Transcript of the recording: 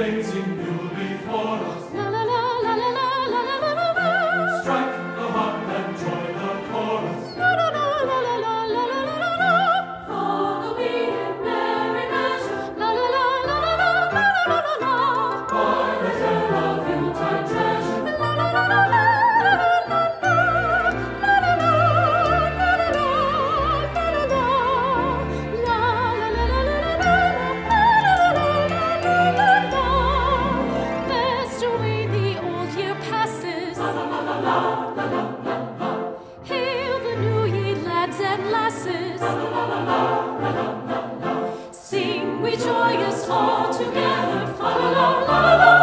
blazing new before us. La la la la la la la la la la. Strike the harp and join the chorus. La la la la la la la la la la. Follow me in merry measure. La la la la la la la la la la. By the tale of Yuletide treasure. La la la la la la la la. La la la la la la la la la. La la la la la la la la la la. Fast away the old year passes. Hail the new year, lads and lasses. Sing we joyous all together. Fa la la la la.